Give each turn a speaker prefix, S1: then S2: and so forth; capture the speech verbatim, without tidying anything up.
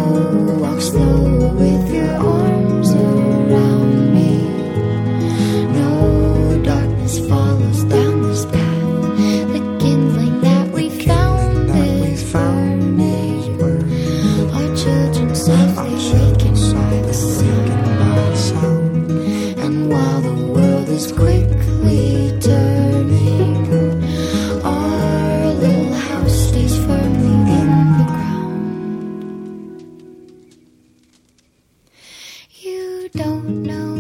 S1: walk slow with your arms around me. No darkness follows down this path. The kindling that we found is burning. Our children softly waken by the sound. And while the world is quickly turning, our little house stays firmly in the ground. You don't know